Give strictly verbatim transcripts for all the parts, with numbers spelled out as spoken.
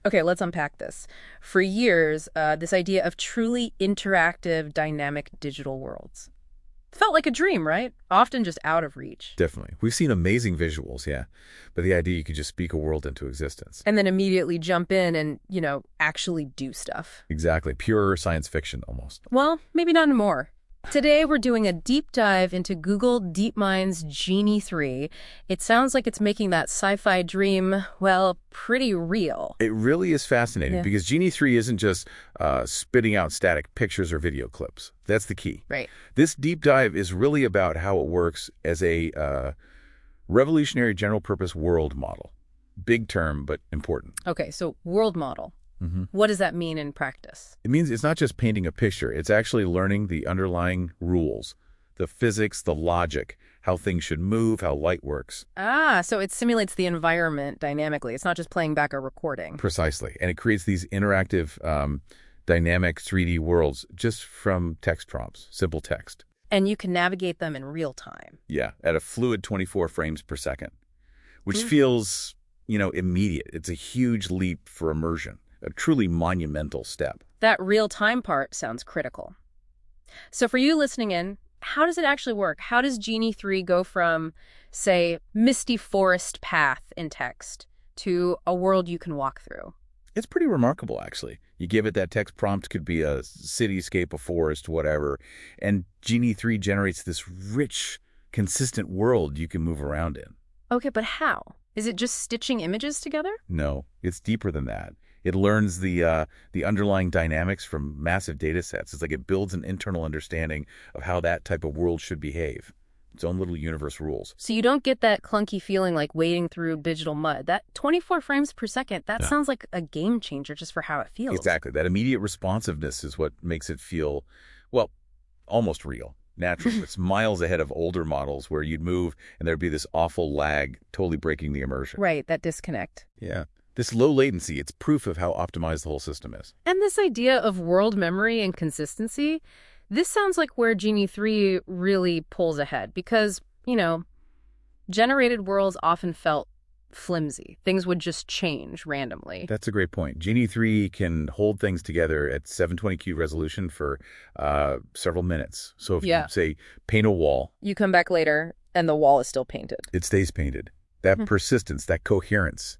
Okay, let's unpack this. For years, uh, this idea of truly interactive, dynamic digital worlds felt like a dream, right? Often just out of reach. Definitely. We've seen amazing visuals, yeah. But the idea you could just speak a world into existence. And then immediately jump in and, you know, actually do stuff. Exactly. Pure science fiction, almost. Well, maybe not anymore. Today, we're doing a deep dive into Google DeepMind's Genie three. It sounds like it's making that sci-fi dream, well, pretty real. It really is fascinating Yeah. because Genie three isn't just uh, spitting out static pictures or video clips. That's the key. Right. This deep dive is really about how it works as a uh, revolutionary general-purpose world model. Big term, but important. Okay, so world model. Mm-hmm. What does that mean in practice? It means it's not just painting a picture. It's actually learning the underlying rules, the physics, the logic, how things should move, how light works. Ah, so it simulates the environment dynamically. It's not just playing back a recording. Precisely. And it creates these interactive, um, dynamic three D worlds just from text prompts, simple text. And you can navigate them in real time. Yeah, at a fluid twenty-four frames per second, which Mm. feels, you know, immediate. It's a huge leap for immersion, a truly monumental step. That real-time part sounds critical. So for you listening in, how does it actually work? How does Genie three go from, say, misty forest path in text to a world you can walk through? It's pretty remarkable, actually. You give it that text prompt, could be a cityscape, a forest, whatever, and Genie three generates this rich, consistent world you can move around in. Okay, but how? Is it just stitching images together? No, it's deeper than that. It learns the uh, the underlying dynamics from massive data sets. It's like it builds an internal understanding of how that type of world should behave. Its own little universe rules. So you don't get that clunky feeling like wading through digital mud. That twenty-four frames per second, that Yeah. sounds like a game changer just for how it feels. Exactly. That immediate responsiveness is what makes it feel, well, almost real, natural. It's miles ahead of older models where you'd move and there'd be this awful lag, totally breaking the immersion. Right, that disconnect. Yeah. This low latency, it's proof of how optimized the whole system is. And this idea of world memory and consistency, this sounds like where Genie three really pulls ahead because, you know, generated worlds often felt flimsy. Things would just change randomly. That's a great point. Genie three can hold things together at seven twenty Q resolution for uh, several minutes. So if Yeah. you, say, paint a wall, You come back later and the wall is still painted. it stays painted. That Hmm. persistence, that coherence,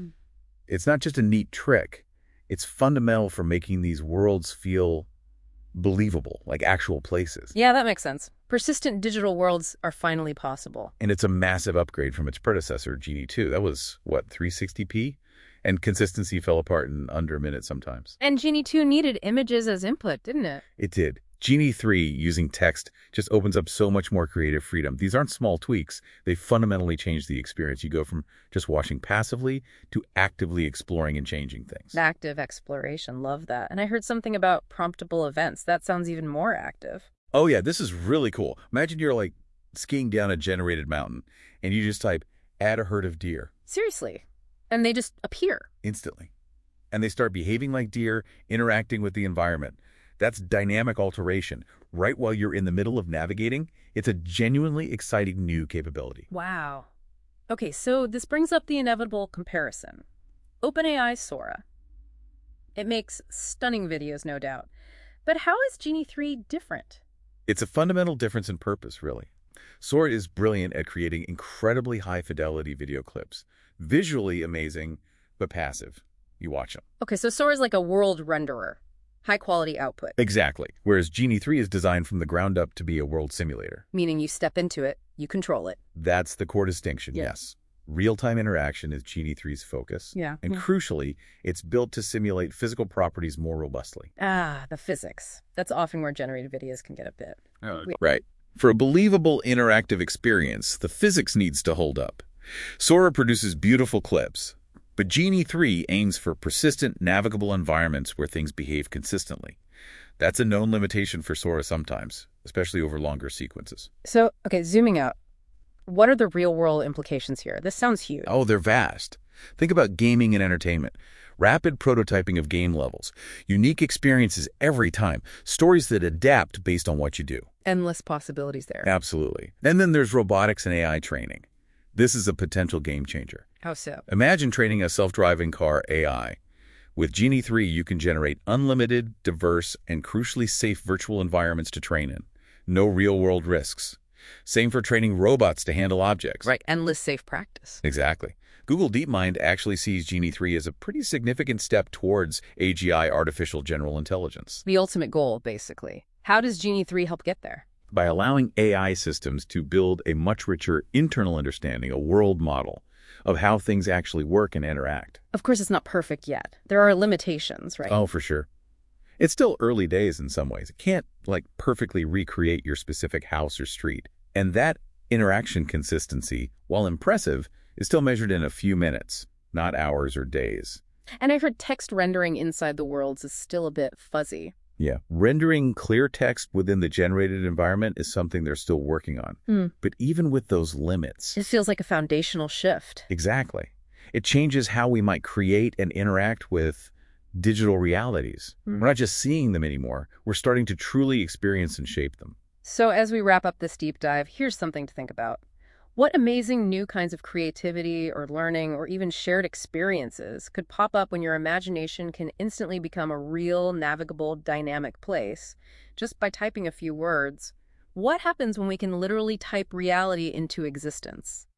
it's not just a neat trick. It's fundamental for making these worlds feel believable, like actual places. Yeah, that makes sense. Persistent digital worlds are finally possible. And it's a massive upgrade from its predecessor, Genie two. That was, what, three sixty p? And consistency fell apart in under a minute sometimes. And Genie two needed images as input, didn't it? It did. Genie three, using text, just opens up so much more creative freedom. These aren't small tweaks. They fundamentally change the experience. You go from just watching passively to actively exploring and changing things. Active exploration, love that. And I heard something about promptable events. That sounds even more active. Oh, yeah, this is really cool. Imagine you're, like, skiing down a generated mountain, and you just type, add a herd of deer, Seriously. And they just appear. instantly. And they start behaving like deer, interacting with the environment. That's dynamic alteration. Right while you're in the middle of navigating, it's a genuinely exciting new capability. Wow. Okay, so this brings up the inevitable comparison. OpenAI's Sora. It makes stunning videos, no doubt. But how is Genie three different? It's a fundamental difference in purpose, really. Sora is brilliant at creating incredibly high-fidelity video clips. Visually amazing, but passive. You watch them. Okay, so Sora's like a world renderer. High-quality output. Exactly. Whereas Genie three is designed from the ground up to be a world simulator. Meaning you step into it, you control it. That's the core distinction, Yeah. yes. Real-time interaction is Genie three's focus. Yeah. And crucially, it's built to simulate physical properties more robustly. Ah, the physics. That's often where generated videos can get a bit. Right. For a believable interactive experience, the physics needs to hold up. Sora produces beautiful clips, but Genie three aims for persistent, navigable environments where things behave consistently. That's a known limitation for Sora sometimes, especially over longer sequences. So, okay, zooming out. What are the real-world implications here? This sounds huge. Oh, they're vast. Think about gaming and entertainment. Rapid prototyping of game levels. Unique experiences every time. Stories that adapt based on what you do. Endless possibilities there. Absolutely. And then there's robotics and A I training. This is a potential game changer. How so? Imagine training a self-driving car A I. With Genie three, you can generate unlimited, diverse, and crucially safe virtual environments to train in. No real-world risks. Same for training robots to handle objects. Right, endless safe practice. Exactly. Google DeepMind actually sees Genie three as a pretty significant step towards A G I, artificial general intelligence. The ultimate goal, basically. How does Genie three help get there? By allowing A I systems to build a much richer internal understanding, a world model, of how things actually work and interact. Of course, it's not perfect yet. There are limitations, right? Oh, for sure. It's still early days in some ways. It can't, like, perfectly recreate your specific house or street. And that interaction consistency, while impressive, is still measured in a few minutes, not hours or days. And I've heard text rendering inside the worlds is still a bit fuzzy. Yeah, rendering clear text within the generated environment is something they're still working on. Mm. But even with those limits... It feels like a foundational shift. Exactly. It changes how we might create and interact with digital realities. Mm. We're not just seeing them anymore. We're starting to truly experience and shape them. So as we wrap up this deep dive, here's something to think about. What amazing new kinds of creativity or learning or even shared experiences could pop up when your imagination can instantly become a real, navigable, dynamic place just by typing a few words? What happens when we can literally type reality into existence?